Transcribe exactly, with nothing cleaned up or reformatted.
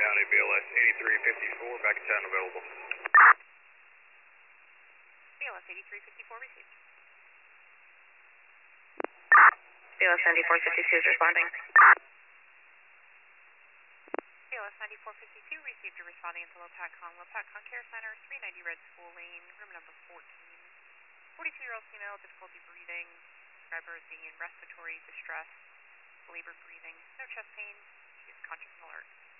County, B L S eighty-three fifty-four, back in town available. B L S eighty-three fifty-four received. B L S ninety-four fifty-two is responding. B L S ninety-four fifty-two received a responding into Lopatcon. Lopatcon Care Center, three ninety Red School Lane, room number fourteen. forty-two-year-old female, difficulty breathing. Describe her as being in respiratory distress, labored breathing, no chest pain. She is conscious and alert.